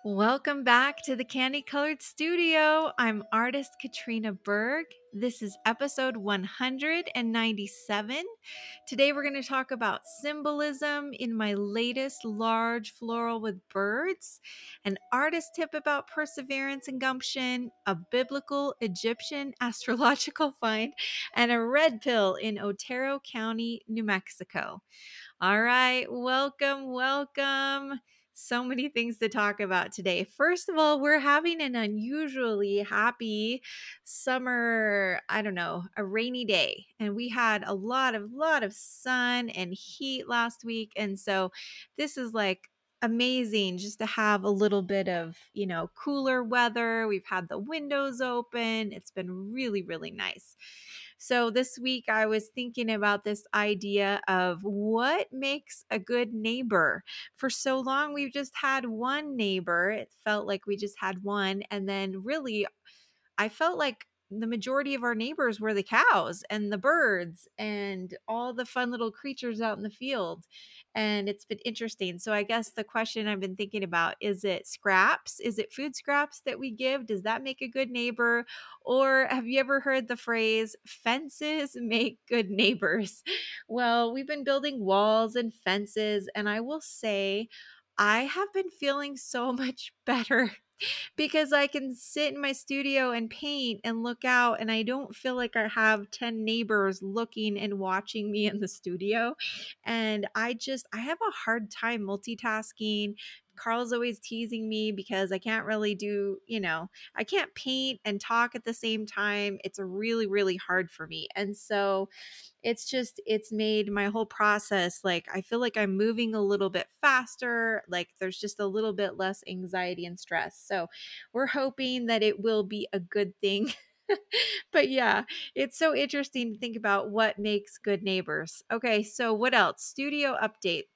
Welcome back to the Candy Colored Studio. I'm artist Katrina Berg. This is episode 197. Today we're going to talk about symbolism in my latest large floral with birds, an artist tip about perseverance and gumption, a biblical Egyptian astrological find, and a red pill in Otero County, New Mexico. All right, welcome. So many things to talk about today. First of all, we're having an unusually happy summer, a rainy day. And we had a lot of sun and heat last week. And so this is like amazing just to have a little bit of, cooler weather. We've had the windows open. It's been really nice. So this week I was thinking about this idea of what makes a good neighbor. For so long, we've just had one neighbor. It felt like we just had one. And then really, I felt like the majority of our neighbors were the cows and the birds and all the fun little creatures out in the field. And it's been interesting. So I guess the question I've been thinking about, is it scraps? Is it food scraps that we give? Does that make a good neighbor? Or have you ever heard the phrase, fences make good neighbors? Well, we've been building walls and fences, and I will say, I have been feeling so much better because I can sit in my studio and paint and look out, and I don't feel like I have 10 neighbors looking and watching me in the studio. And I have a hard time multitasking. Carl's always teasing me because I can't really I can't paint and talk at the same time. It's really hard for me. And so it's made my whole process, like, I feel like I'm moving a little bit faster, like there's just a little bit less anxiety and stress. So we're hoping that it will be a good thing. But yeah, it's so interesting to think about what makes good neighbors. Okay, so what else? Studio update.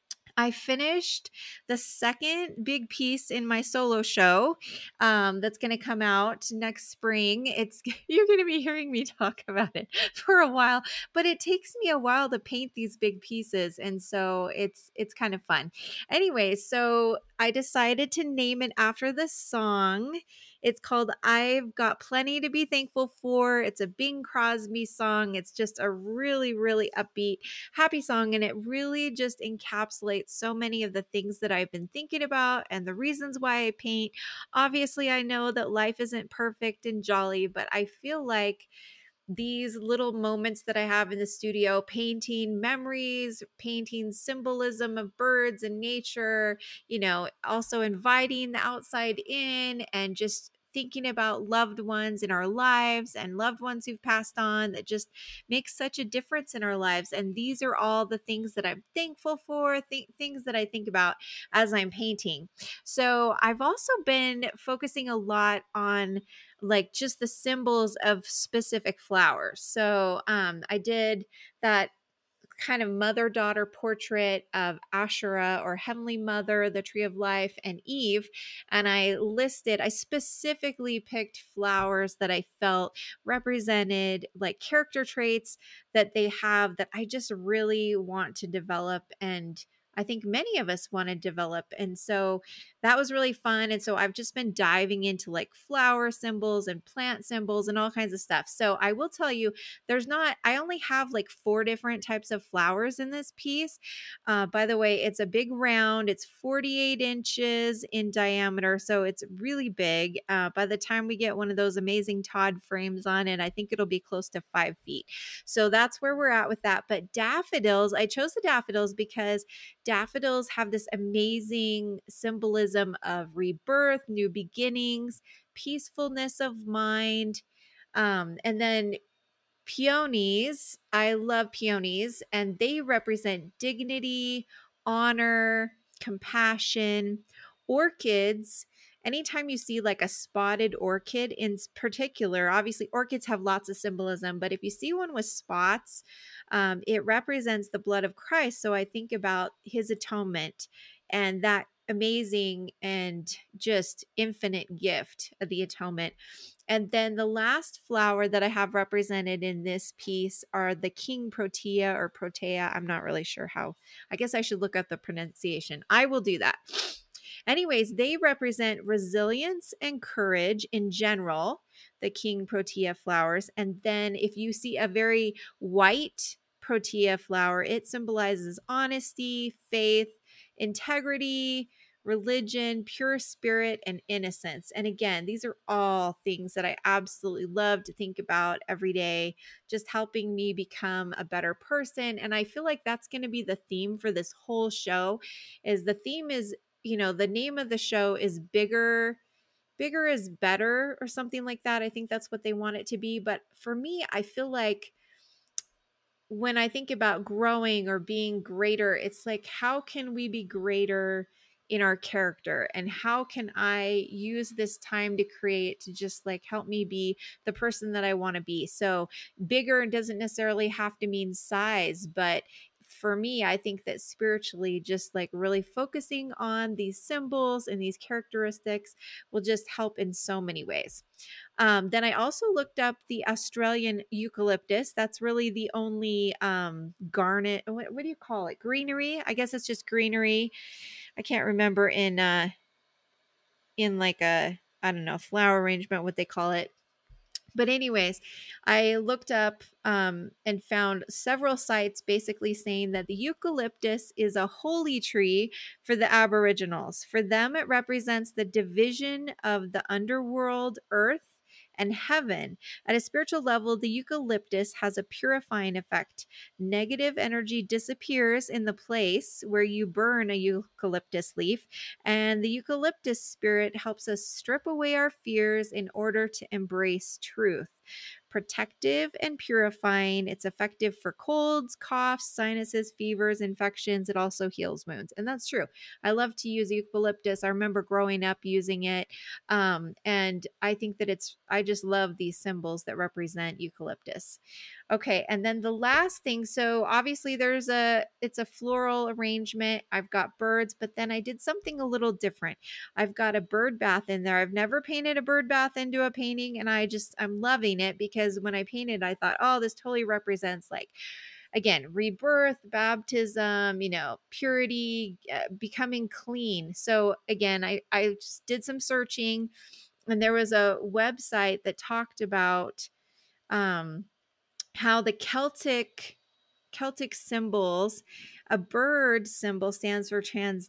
I finished the second big piece in my solo show, that's going to come out next spring. It's You're going to be hearing me talk about it for a while, but it takes me a while to paint these big pieces, and so it's kind of fun. Anyway, so I decided to name it after the song. It's called "I've Got Plenty to Be Thankful For." It's a Bing Crosby song. It's just a really upbeat, happy song, and it really just encapsulates so many of the things that I've been thinking about and the reasons why I paint. Obviously, I know that life isn't perfect and jolly, but I feel like these little moments that I have in the studio, painting memories, painting symbolism of birds and nature, also inviting the outside in, and just thinking about loved ones in our lives and loved ones who've passed on, that just makes such a difference in our lives. And these are all the things that I'm thankful for, things that I think about as I'm painting. So I've also been focusing a lot on, like, just the symbols of specific flowers. So I did that kind of mother-daughter portrait of Asherah, or Heavenly Mother, the Tree of Life, and Eve. And I specifically picked flowers that I felt represented like character traits that they have that I just really want to develop, and I think many of us want to develop. And so that was really fun. And so I've just been diving into like flower symbols and plant symbols and all kinds of stuff. So I will tell you, I only have like 4 different types of flowers in this piece. By the way, it's a big round. It's 48 inches in diameter, so it's really big. By the time we get one of those amazing Todd frames on it, I think it'll be close to 5 feet. So that's where we're at with that. But daffodils, I chose the daffodils because daffodils have this amazing symbolism of rebirth, new beginnings, peacefulness of mind. And then peonies, I love peonies, and they represent dignity, honor, compassion. Orchids, anytime you see like a spotted orchid in particular, obviously orchids have lots of symbolism, but if you see one with spots, it represents the blood of Christ. So I think about his atonement and that amazing and just infinite gift of the atonement. And then the last flower that I have represented in this piece are the king protea or protea. I'm not really sure how. I guess I should look up the pronunciation. I will do that. Anyways, they represent resilience and courage in general, the king protea flowers. And then if you see a very white protea flower, it symbolizes honesty, faith, integrity, religion, pure spirit, and innocence. And again, these are all things that I absolutely love to think about every day, just helping me become a better person. And I feel like that's going to be the theme for this whole show. Is the theme is, the name of the show is bigger is better or something like that. I think that's what they want it to be. But for me, I feel like when I think about growing or being greater, it's like, how can we be greater in our character? And how can I use this time to create to just like help me be the person that I want to be? So, bigger doesn't necessarily have to mean size, but for me, I think that spiritually, just like really focusing on these symbols and these characteristics will just help in so many ways. Then I also looked up the Australian eucalyptus. That's really the only garnet. What do you call it? Greenery. I guess it's just greenery. I can't remember in like a, I don't know, flower arrangement what they call it. But anyways, I looked up and found several sites basically saying that the eucalyptus is a holy tree for the Aboriginals. For them, it represents the division of the underworld, earth, and heaven. At a spiritual level, the eucalyptus has a purifying effect. Negative energy disappears in the place where you burn a eucalyptus leaf, and the eucalyptus spirit helps us strip away our fears in order to embrace truth. Protective and purifying. It's effective for colds, coughs, sinuses, fevers, infections. It also heals wounds. And that's true. I love to use eucalyptus. I remember growing up using it. And I think that I just love these symbols that represent eucalyptus. Okay, and then the last thing, so obviously it's a floral arrangement. I've got birds, but then I did something a little different. I've got a bird bath in there. I've never painted a bird bath into a painting, and I'm loving it because when I painted, I thought, oh, this totally represents like, again, rebirth, baptism, purity, becoming clean. So again, I just did some searching, and there was a website that talked about um how the Celtic symbols, a bird symbol stands for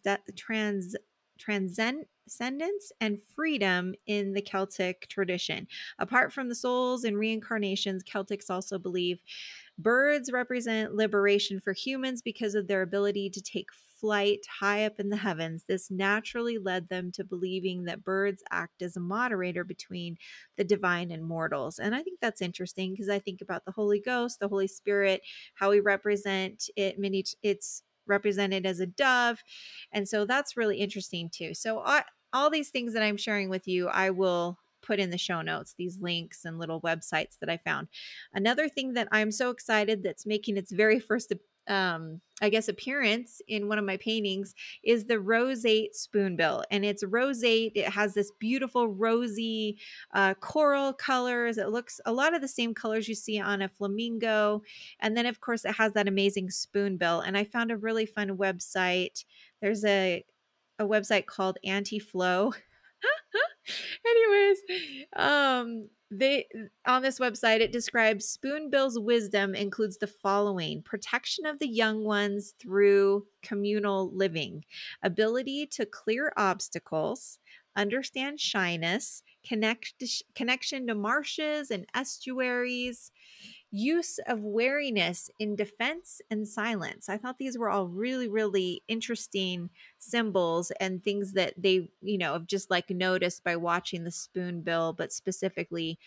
transcendence and freedom in the Celtic tradition. Apart from the souls and reincarnations, Celtics also believe birds represent liberation for humans because of their ability to take flight high up in the heavens. This naturally led them to believing that birds act as a moderator between the divine and mortals. And I think that's interesting because I think about the Holy Ghost, the Holy Spirit, how we represent it. It's represented as a dove. And so that's really interesting too. So all these things that I'm sharing with you, I will put in the show notes, these links and little websites that I found. Another thing that I'm so excited that's making its very first I guess appearance in one of my paintings is the roseate spoonbill, and it's roseate. It has this beautiful rosy coral colors. It looks a lot of the same colors you see on a flamingo, and then of course it has that amazing spoonbill. And I found a really fun website. There's a website called Anti-Flow. Anyways, they on this website it describes spoonbill's wisdom includes the following: protection of the young ones through communal living, ability to clear obstacles, understand shyness, connection to marshes and estuaries, use of wariness in defense and silence. I thought these were all really, really interesting symbols and things that they, have just like noticed by watching the spoonbill, but specifically,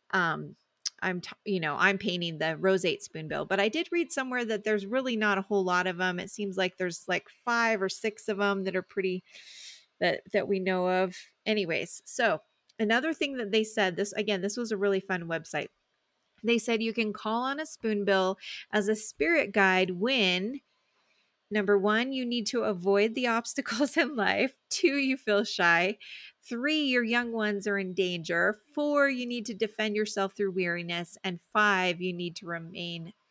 I'm painting the roseate spoonbill, but I did read somewhere that there's really not a whole lot of them. It seems like there's like 5 or 6 of them that are pretty that we know of. Anyways, so another thing that they said, this was a really fun website. They said you can call on a spoonbill as a spirit guide when number 1, you need to avoid the obstacles in life. 2, you feel shy. 3, your young ones are in danger. 4, you need to defend yourself through weariness. And 5, you need to remain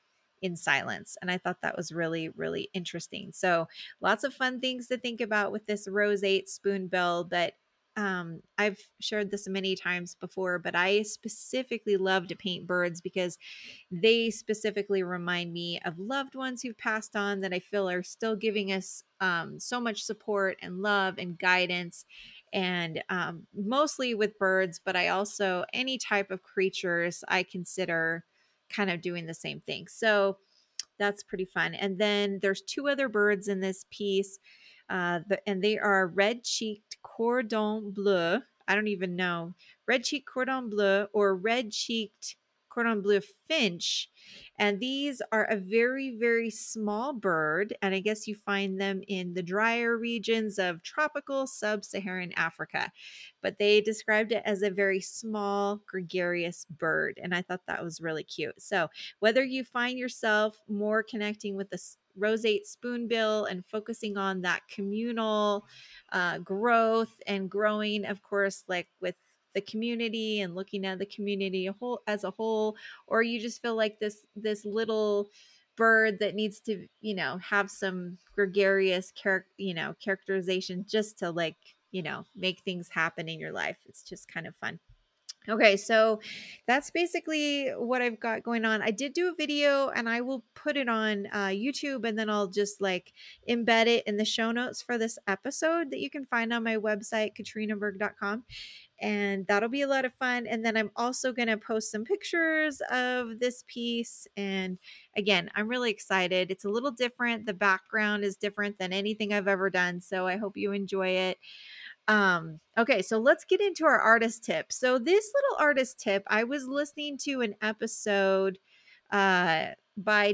in silence. And I thought that was really, really interesting. So lots of fun things to think about with this roseate spoonbill. But I've shared this many times before, but I specifically love to paint birds because they specifically remind me of loved ones who've passed on that I feel are still giving us so much support and love and guidance. And mostly with birds, but I also, any type of creatures, I consider kind of doing the same thing. So that's pretty fun. And then there's two other birds in this piece, and they are red-cheeked cordon bleu. I don't even know. Red-cheeked cordon bleu or red-cheeked cordon bleu finch. And these are a very, very small bird. And I guess you find them in the drier regions of tropical sub-Saharan Africa. But they described it as a very small, gregarious bird. And I thought that was really cute. So whether you find yourself more connecting with the roseate spoonbill and focusing on that communal growth and growing, of course, like with the community and looking at the community as a whole, or you just feel like this little bird that needs to, have some gregarious characterization just to, like, make things happen in your life. It's just kind of fun. Okay, so that's basically what I've got going on. I did do a video and I will put it on YouTube, and then I'll just like embed it in the show notes for this episode that you can find on my website, katrinaberg.com. And that'll be a lot of fun. And then I'm also going to post some pictures of this piece. And again, I'm really excited. It's a little different. The background is different than anything I've ever done. So I hope you enjoy it. Okay, so let's get into our artist tip. So this little artist tip, I was listening to an episode by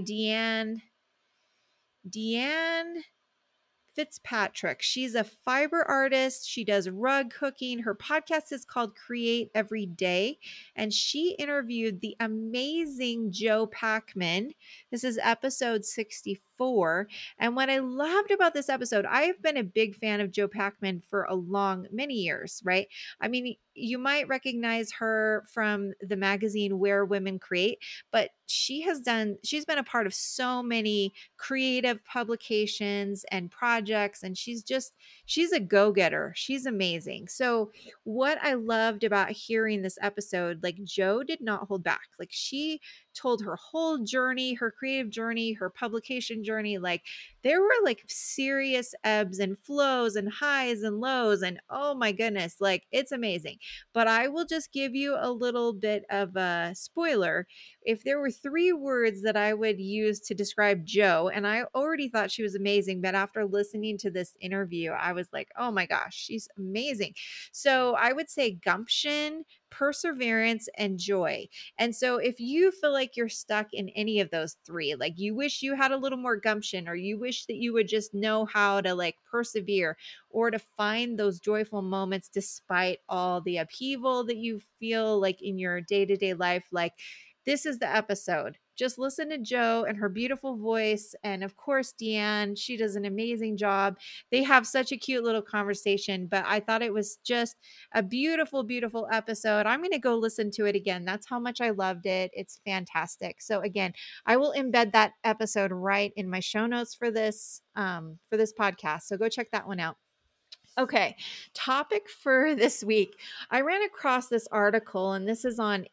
Deanne Fitzpatrick. She's a fiber artist. She does rug hooking. Her podcast is called Create Every Day. And she interviewed the amazing Joe Packman. This is episode 64. And what I loved about this episode, I have been a big fan of Joe Packman for many years, right? I mean, you might recognize her from the magazine Where Women Create, but she's been a part of so many creative publications and projects, and she's a go-getter. She's amazing. So what I loved about hearing this episode, like, Joe did not hold back. Like, she told her whole journey, her creative journey, her publication journey. Like, there were like serious ebbs and flows and highs and lows, and oh my goodness, like, it's amazing. But I will just give you a little bit of a spoiler. If there were three words that I would use to describe Joe, and I already thought she was amazing, but after listening to this interview, I was like, oh my gosh, she's amazing. So I would say gumption, perseverance, and joy. And so if you feel like you're stuck in any of those three, like you wish you had a little more gumption, or you wish that you would just know how to like persevere or to find those joyful moments despite all the upheaval that you feel like in your day-to-day life, like, this is the episode. Just listen to Joe and her beautiful voice. And of course, Deanne, she does an amazing job. They have such a cute little conversation, but I thought it was just a beautiful, beautiful episode. I'm going to go listen to it again. That's how much I loved it. It's fantastic. So again, I will embed that episode right in my show notes for this podcast. So go check that one out. Okay, topic for this week. I ran across this article, and this is on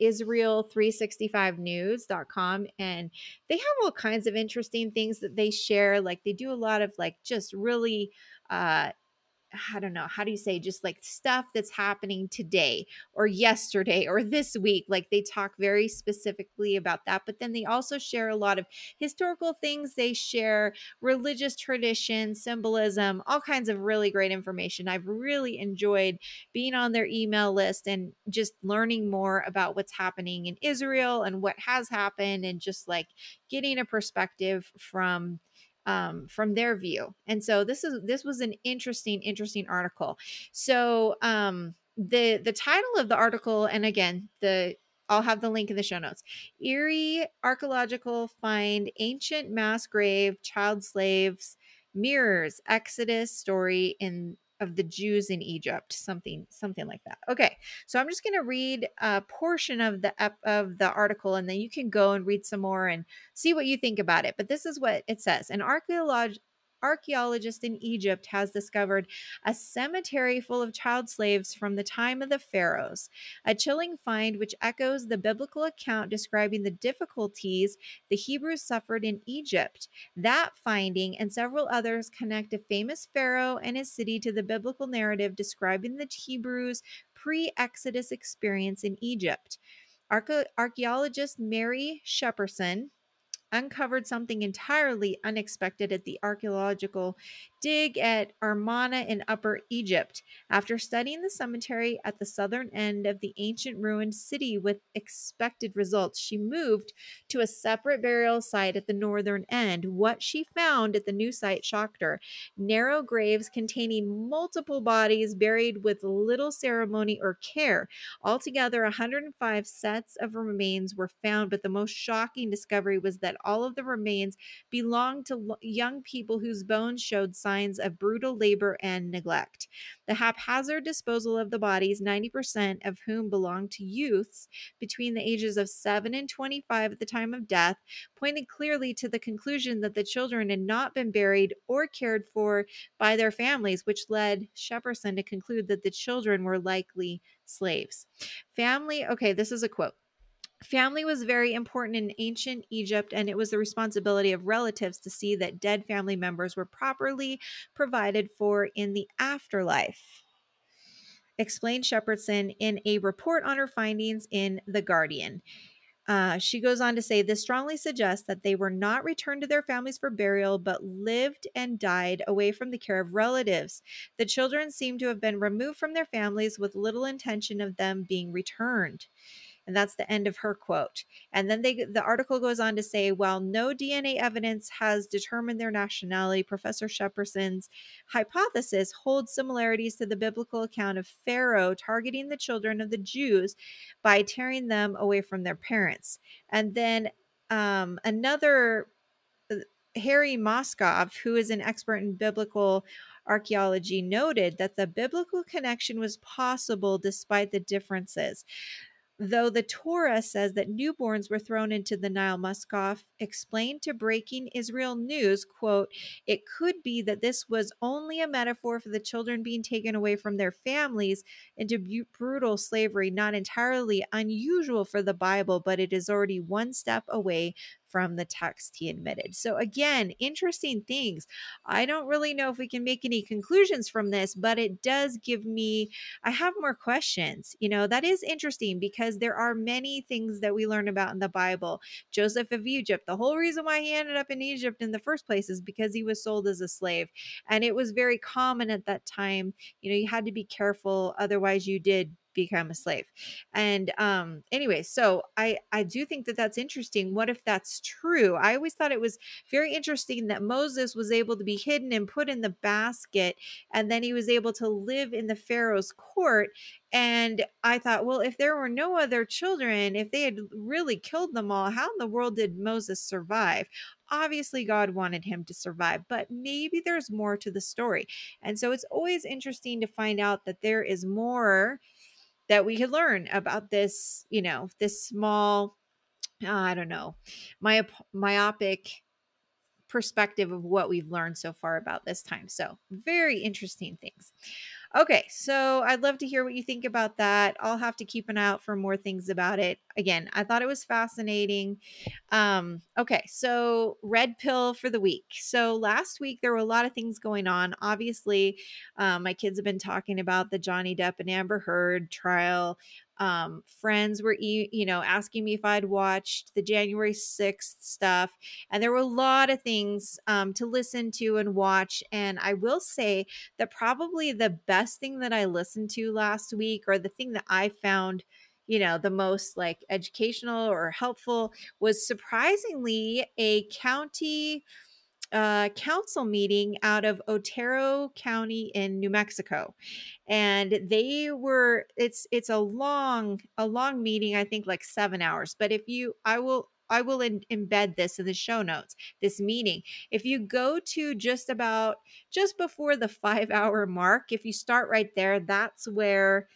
Israel365news.com, and they have all kinds of interesting things that they share. Like, they do a lot of like just really I don't know, how do you say, just like stuff that's happening today or yesterday or this week. Like, they talk very specifically about that, but then they also share a lot of historical things. They share religious tradition, symbolism, all kinds of really great information. I've really enjoyed being on their email list and just learning more about what's happening in Israel and what has happened, and just like getting a perspective from their view. And so this was an interesting article. So the title of the article, and again, I'll have the link in the show notes. Eerie archaeological find, ancient mass grave, child slaves, mirrors Exodus story in of the Jews in Egypt, something like that. Okay, so I'm just going to read a portion of the article, and then you can go and read some more and see what you think about it. But this is what it says: an archaeologist in Egypt has discovered a cemetery full of child slaves from the time of the pharaohs, a chilling find which echoes the biblical account describing the difficulties the Hebrews suffered in Egypt. That finding and several others connect a famous pharaoh and his city to the biblical narrative describing the Hebrews' pre-Exodus experience in Egypt. Archaeologist Mary Shepperson uncovered something entirely unexpected at the archaeological dig at Amarna in Upper Egypt. After studying the cemetery at the southern end of the ancient ruined city with expected results, she moved to a separate burial site at the northern end. What she found at the new site shocked her: narrow graves containing multiple bodies buried with little ceremony or care. Altogether, 105 sets of remains were found, but the most shocking discovery was that all of the remains belonged to young people whose bones showed signs of brutal labor and neglect. The haphazard disposal of the bodies, 90% of whom belonged to youths between the ages of 7 and 25 at the time of death, pointed clearly to the conclusion that the children had not been buried or cared for by their families, which led Shepperson to conclude that the children were likely slaves. Family, okay, this is a quote. Family was very important in ancient Egypt, and it was the responsibility of relatives to see that dead family members were properly provided for in the afterlife, explained Shepardson in a report on her findings in The Guardian. She goes on to say this strongly suggests that they were not returned to their families for burial, but lived and died away from the care of relatives. The children seem to have been removed from their families with little intention of them being returned. And that's the end of her quote. And then the article goes on to say, while no DNA evidence has determined their nationality, Professor Shepperson's hypothesis holds similarities to the biblical account of Pharaoh targeting the children of the Jews by tearing them away from their parents. And then another Harry Moskoff, who is an expert in biblical archaeology, noted that the biblical connection was possible despite the differences. Though the Torah says that newborns were thrown into the Nile, Muskoff explained to Breaking Israel News, quote, it could be that this was only a metaphor for the children being taken away from their families into brutal slavery, not entirely unusual for the Bible, but it is already one step away from the text, he admitted. So again, interesting things. I don't really know if we can make any conclusions from this, but it does give me, I have more questions. That is interesting because there are many things that we learn about in the Bible. Joseph of Egypt, the whole reason why he ended up in Egypt in the first place is because he was sold as a slave. And it was very common at that time. You had to be careful, otherwise you did become a slave. And anyway, so I do think that that's interesting. What if that's true? I always thought it was very interesting that Moses was able to be hidden and put in the basket, and then he was able to live in the Pharaoh's court. And I thought, well, if there were no other children, if they had really killed them all, how in the world did Moses survive? Obviously, God wanted him to survive, but maybe there's more to the story. And so it's always interesting to find out that there is more that we could learn about this, this small, I don't know, myopic perspective of what we've learned so far about this time. So very interesting things. Okay, so I'd love to hear what you think about that. I'll have to keep an eye out for more things about it. Again, I thought it was fascinating. Okay, so red pill for the week. So last week there were a lot of things going on. Obviously, my kids have been talking about the Johnny Depp and Amber Heard trial. Friends were asking me if I'd watched the January 6th stuff, and there were a lot of things to listen to and watch. And I will say that probably the best thing that I listened to last week, or the thing that I found the most like educational or helpful, was surprisingly a county council meeting out of Otero County in New Mexico. And it's a long meeting, I think like 7 hours. But will embed this in the show notes, this meeting. If you go to just before the 5 hour mark, if you start right there, that's where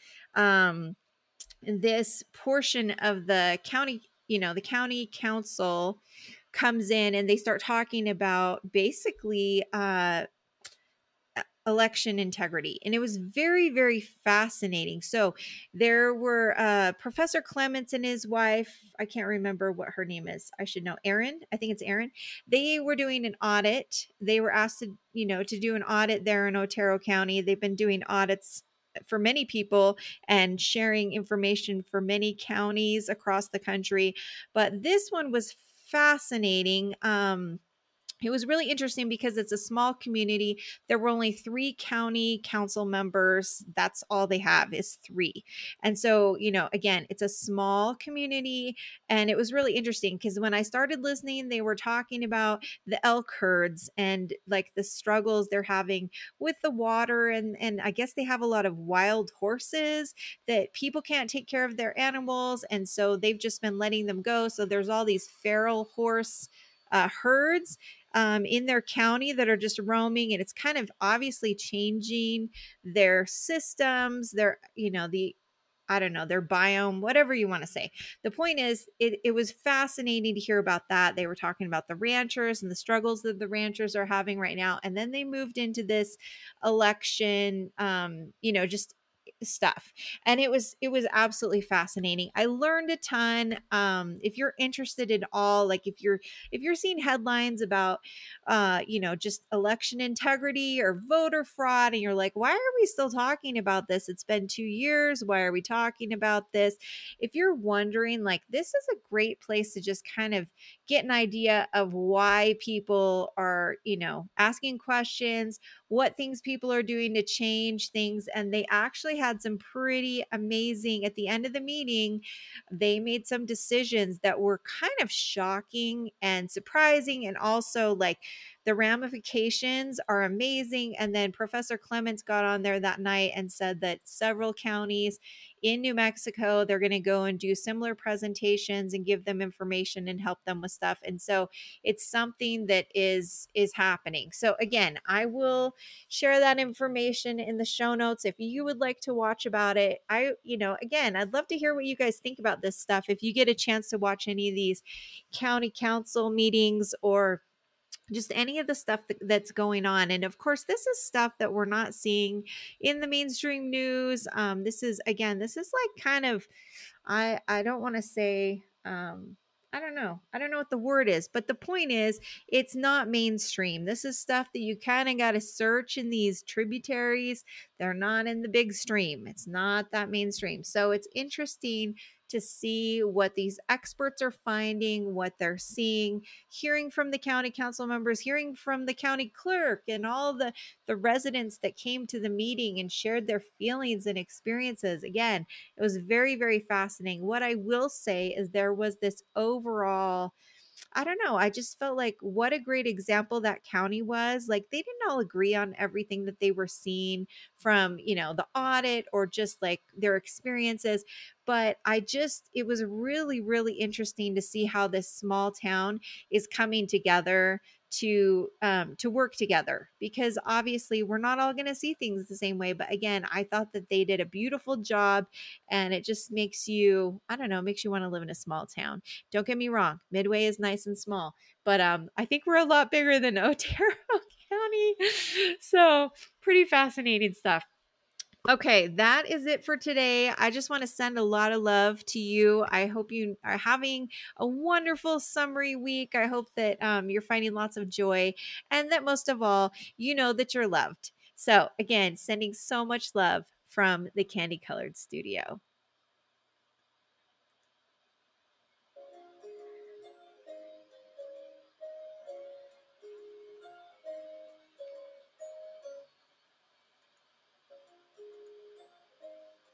this portion of the county, the county council comes in, and they start talking about basically election integrity. And it was very, very fascinating. So there were Professor Clements and his wife. I can't remember what her name is. I should know. Erin. I think it's Erin. They were doing an audit. They were asked to do an audit there in Otero County. They've been doing audits for many people and sharing information for many counties across the country. But this one was fascinating. It was really interesting because it's a small community. There were only 3 county council members. That's all they have is 3. And so, again, it's a small community. And it was really interesting because when I started listening, they were talking about the elk herds and like the struggles they're having with the water. And I guess they have a lot of wild horses that people can't take care of their animals. And so they've just been letting them go. So there's all these feral horse herds in their county that are just roaming, and it's kind of obviously changing their systems, the I don't know, their biome, whatever you want to say. The point is, it was fascinating to hear about that. They were talking about the ranchers and the struggles that the ranchers are having right now. And then they moved into this election, just stuff. And it was absolutely fascinating. I learned a ton. If you're interested in all, like if you're seeing headlines about just election integrity or voter fraud, and you're like, why are we still talking about this? It's been 2 years. Why are we talking about this? If you're wondering, like, this is a great place to just kind of get an idea of why people are, asking questions, what things people are doing to change things. And they actually had some pretty amazing, at the end of the meeting, they made some decisions that were kind of shocking and surprising, and also like the ramifications are amazing. And then Professor Clements got on there that night and said that several counties in New Mexico, they're going to go and do similar presentations and give them information and help them with stuff. And so it's something that is happening. So again, I will share that information in the show notes if you would like to watch about it. Again, I'd love to hear what you guys think about this stuff. If you get a chance to watch any of these county council meetings or just any of the stuff that's going on. And of course, this is stuff that we're not seeing in the mainstream news. This is like kind of, I don't want to say, I don't know. I don't know what the word is, but the point is, it's not mainstream. This is stuff that you kind of got to search in these tributaries. They're not in the big stream. It's not that mainstream. So it's interesting to see what these experts are finding, what they're seeing, hearing from the county council members, hearing from the county clerk, and all the residents that came to the meeting and shared their feelings and experiences. Again, it was very, very fascinating. What I will say is there was this overall, I don't know. I just felt like what a great example that county was. Like they didn't all agree on everything that they were seeing from, the audit or just like their experiences. But it was really, really interesting to see how this small town is coming together to work together, because obviously we're not all going to see things the same way. But again, I thought that they did a beautiful job, and it just makes you, I don't know, makes you want to live in a small town. Don't get me wrong, Midway is nice and small, but I think we're a lot bigger than Otero County. So pretty fascinating stuff. Okay, that is it for today. I just want to send a lot of love to you. I hope you are having a wonderful summery week. I hope that you're finding lots of joy, and that most of all, you know that you're loved. So again, sending so much love from the Candy Colored Studio.